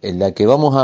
La que vamos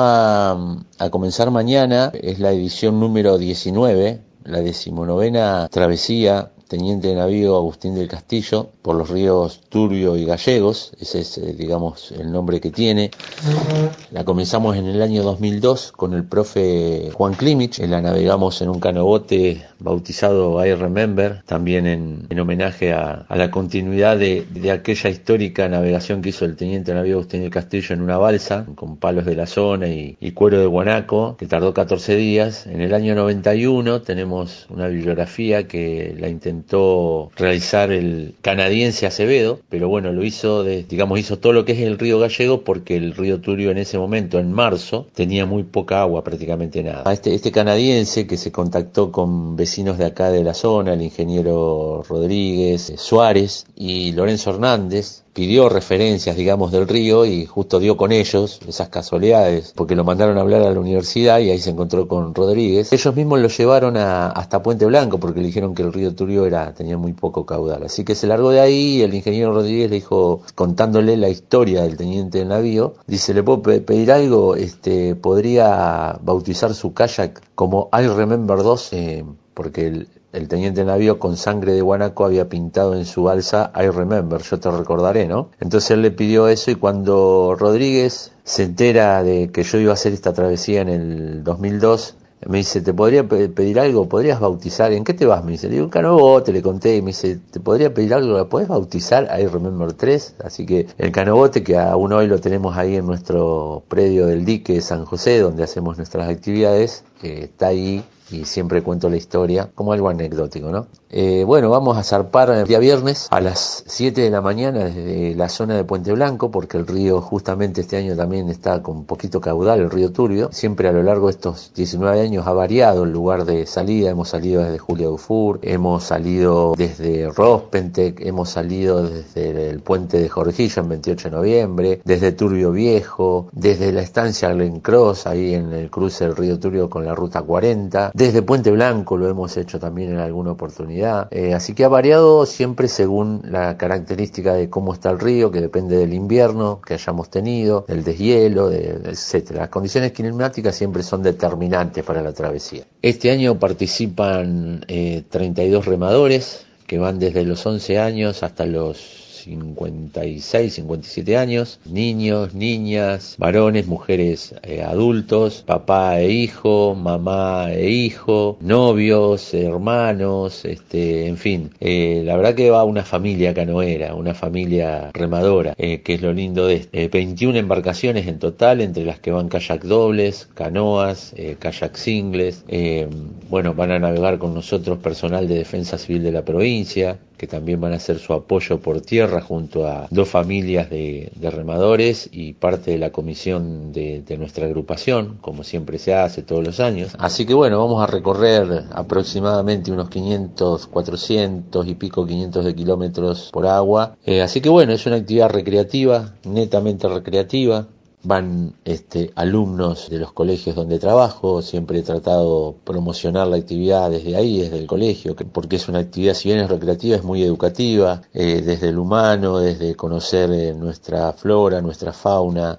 a comenzar mañana es la edición número 19, la 19ª travesía Teniente de Navío Agustín del Castillo por los ríos Turbio y Gallegos. Ese es, digamos, el nombre que tiene. La comenzamos en el año 2002 con el profe Juan Klimich. La navegamos en un canobote bautizado I Remember, también en homenaje a la continuidad de aquella histórica navegación que hizo el Teniente de Navío Agustín del Castillo en una balsa con palos de la zona y cuero de guanaco, que tardó 14 días. En el año 91 tenemos una bibliografía que la intentó realizar el canadiense Acevedo, pero bueno, lo hizo, hizo todo lo que es el río Gallego, porque el río Turbio en ese momento, en marzo, tenía muy poca agua, prácticamente nada. Este canadiense, que se contactó con vecinos de acá de la zona, el ingeniero Rodríguez, Suárez y Lorenzo Hernández, pidió referencias, digamos, del río y justo dio con ellos, esas casualidades, porque lo mandaron a hablar a la universidad y ahí se encontró con Rodríguez. Ellos mismos lo llevaron hasta Puente Blanco porque le dijeron que el río Turbio tenía muy poco caudal. Así que se largó de ahí y el ingeniero Rodríguez le dijo, contándole la historia del teniente del navío, dice, ¿le puedo pedir algo? ¿Podría bautizar su kayak como I Remember 2? Porque el teniente navío con sangre de guanaco había pintado en su balsa I Remember, yo te recordaré, ¿no? Entonces él le pidió eso y cuando Rodríguez se entera de que yo iba a hacer esta travesía en el 2002, me dice, ¿te podría pedir algo? ¿Podrías bautizar? ¿En qué te vas? Me dice, le digo, un canobote, le conté, y me dice, ¿te podría pedir algo? ¿La podés bautizar? I Remember 3. Así que el canobote, que aún hoy lo tenemos ahí en nuestro predio del dique de San José, donde hacemos nuestras actividades, está ahí y siempre cuento la historia como algo anecdótico, ¿no? Bueno, vamos a zarpar el día viernes a las 7 de la mañana desde la zona de Puente Blanco, porque el río justamente este año también está con poquito caudal, el río Turbio. Siempre a lo largo de estos 19 años ha variado el lugar de salida. Hemos salido desde Julia Dufour, hemos salido desde Rospentec, hemos salido desde el puente de Jorgillo en 28 de noviembre, desde Turbio Viejo, desde la estancia Glen Cross, ahí en el cruce del río Turbio con la ruta 40, desde Puente Blanco lo hemos hecho también en alguna oportunidad. Así que ha variado siempre según la característica de cómo está el río, que depende del invierno que hayamos tenido, del deshielo, etcétera. Las condiciones climáticas siempre son determinantes para la travesía. Este año participan 32 remadores que van desde los 11 años hasta los 56, 57 años, niños, niñas, varones, mujeres, adultos, papá e hijo, mamá e hijo, novios, hermanos, en fin, la verdad que va una familia canoera, una familia remadora, que es lo lindo de 21 embarcaciones en total, entre las que van kayak dobles, canoas, kayak singles. Bueno, van a navegar con nosotros personal de Defensa Civil de la provincia, que también van a hacer su apoyo por tierra junto a 2 familias de remadores y parte de la comisión de nuestra agrupación, como siempre se hace todos los años. Así que bueno, vamos a recorrer aproximadamente unos 500, 400 y pico, 500 de kilómetros por agua. Así que bueno, es una actividad recreativa, netamente recreativa. Van alumnos de los colegios donde trabajo. Siempre he tratado de promocionar la actividad desde ahí, desde el colegio, porque es una actividad, si bien es recreativa, es muy educativa, desde el humano, desde conocer nuestra flora, nuestra fauna,